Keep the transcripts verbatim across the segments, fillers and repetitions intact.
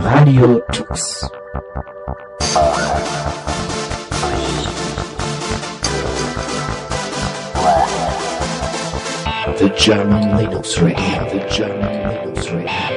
Radio Tux. The German Linux Radio, the German Linux Radio.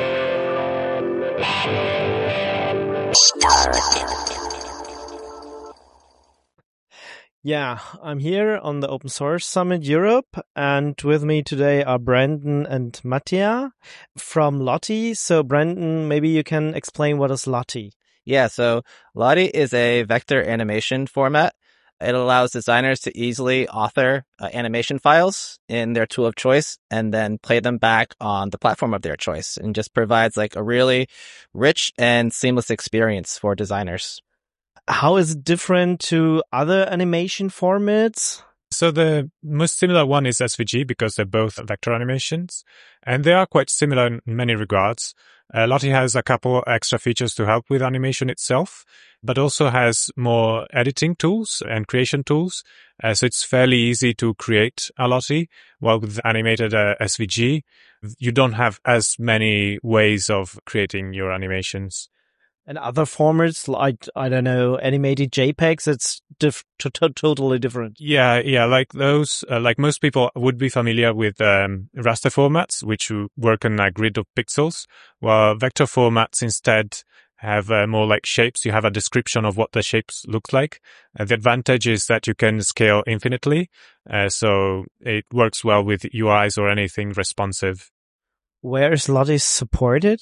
Yeah, I'm here on the Open Source Summit Europe, and with me today are Brandon and Mattia from Lottie. So Brandon, maybe you can explain what is Lottie. Yeah, so Lottie is a vector animation format. It allows designers to easily author uh, animation files in their tool of choice and then play them back on the platform of their choice, and just provides like a really rich and seamless experience for designers. How is it different to other animation formats? So the most similar one is S V G because they're both vector animations, and they are quite similar in many regards. Uh, Lottie has a couple extra features to help with animation itself, but also has more editing tools and creation tools. Uh, so it's fairly easy to create a Lottie, while with animated uh, S V G, you don't have as many ways of creating your animations. And other formats like, I don't know, animated JPEGs, it's diff- to- to- totally different. Yeah, yeah, like those, uh, like most people would be familiar with um, raster formats, which work on a grid of pixels, while vector formats instead have uh, more like shapes. You have a description of what the shapes look like. Uh, the advantage is that you can scale infinitely, uh, so it works well with U Is or anything responsive. Where is Lottie supported?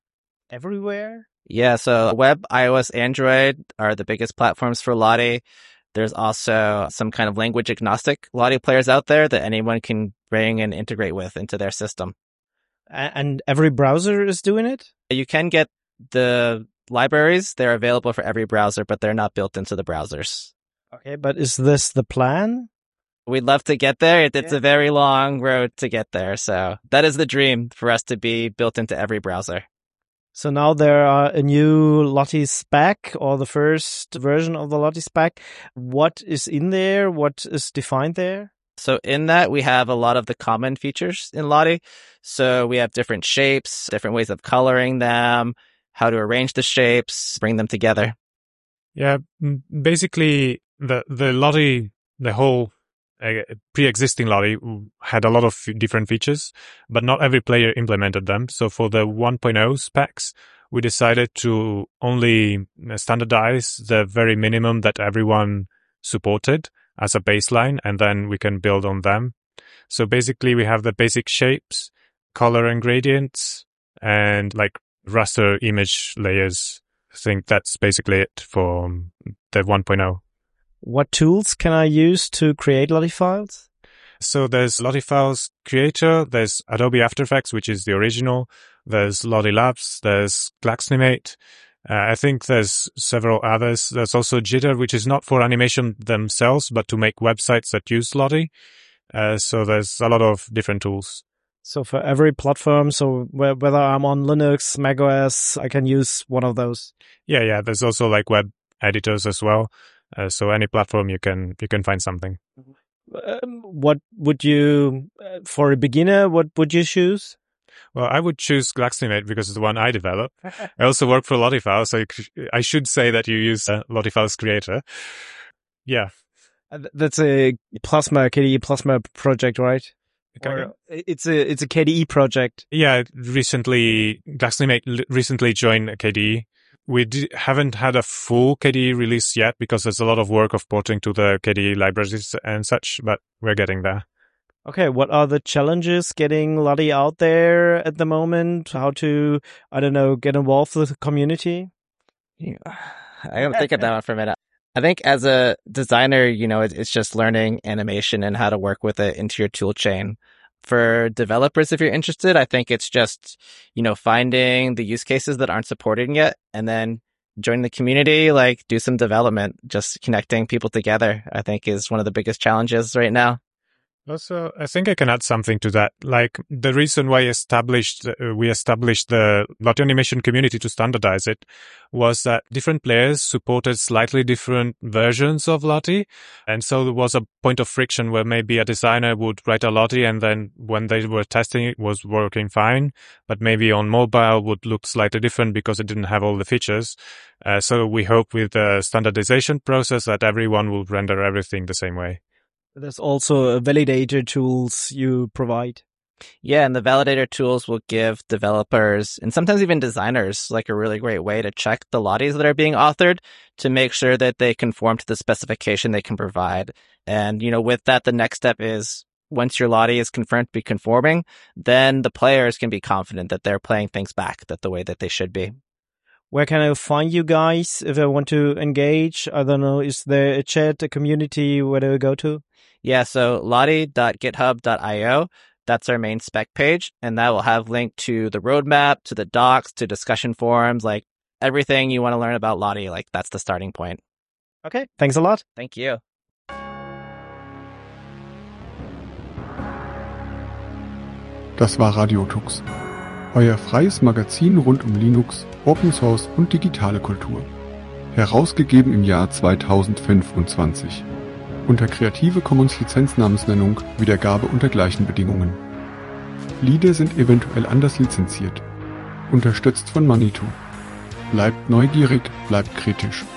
Everywhere? Yeah, so web, iOS, Android are the biggest platforms for Lottie. There's also some kind of language agnostic Lottie players out there that anyone can bring and integrate with into their system. And every browser is doing it? You can get the libraries. They're available for every browser, but they're not built into the browsers. Okay, but is this the plan? We'd love to get there. It's yeah. a very long road to get there. So that is the dream, for us to be built into every browser. So now there are a new Lottie spec, or the first version of the Lottie spec. What is in there? What is defined there? So in that, we have a lot of the common features in Lottie. So we have different shapes, different ways of coloring them, how to arrange the shapes, bring them together. Yeah, basically the, the Lottie, the whole uh, pre-existing Lottie had a lot of different features, but not every player implemented them. So for the one point oh specs, we decided to only standardize the very minimum that everyone supported as a baseline, and then we can build on them. So basically we have the basic shapes, color and gradients, and like raster image layers. I think that's basically it for the one point oh. What tools can I use to create Lottie files? So there's Lottie Files Creator, there's Adobe After Effects, which is the original, there's Lottie Labs, there's Glaxnimate. Uh, I think there's several others. There's also Jitter, which is not for animation themselves, but to make websites that use Lottie. Uh, so there's a lot of different tools. So for every platform, so whether I'm on Linux, macOS, I can use one of those. Yeah, yeah. There's also like web editors as well. Uh, so any platform you can you can find something. Um, what would you, uh, for a beginner, what would you choose? Well, I would choose Glaxnimate because it's the one I develop. I also work for Lottie Files, so I should say that you use uh, Lottie Files Creator. Yeah. That's a Plasma, K D E Plasma project, right? Or it's a it's a K D E project. Yeah, recently, Glaxnimate recently joined K D E. We d- haven't had a full K D E release yet because there's a lot of work of porting to the K D E libraries and such, but we're getting there. Okay, what are the challenges getting Lottie out there at the moment? How to, I don't know, get involved with the community? Yeah. I gotta think of that one for a minute. I think as a designer, you know, it's just learning animation and how to work with it into your tool chain. For developers, if you're interested, I think it's just, you know, finding the use cases that aren't supported yet, and then join the community, like do some development. Just connecting people together, I think, is one of the biggest challenges right now. Also, I think I can add something to that. Like the reason why established uh, we established the Lottie animation community to standardize it was that different players supported slightly different versions of Lottie, and so there was a point of friction where maybe a designer would write a Lottie and then when they were testing it was working fine, but maybe on mobile would look slightly different because it didn't have all the features. Uh, so we hope with the standardization process that everyone will render everything the same way. There's also validator tools you provide. Yeah, and the validator tools will give developers and sometimes even designers like a really great way to check the Lotties that are being authored to make sure that they conform to the specification they can provide. And, you know, with that, the next step is once your Lottie is confirmed to be conforming, then the players can be confident that they're playing things back that the way that they should be. Where can I find you guys if I want to engage? I don't know. Is there a chat, a community? Where do I go to? Yeah, so lottie dot github dot io, that's our main spec page, and that will have link to the roadmap, to the docs, to discussion forums, like everything you want to learn about Lottie, like that's the starting point. Okay, thanks a lot. Thank you. Das war Radiotux, euer freies Magazin rund um Linux, Open Source und digitale Kultur. Herausgegeben im Jahr zweitausendfünfundzwanzig. Unter Creative Commons Lizenznamensnennung, Wiedergabe unter gleichen Bedingungen. Lieder sind eventuell anders lizenziert. Unterstützt von Manitou. Bleibt neugierig, bleibt kritisch.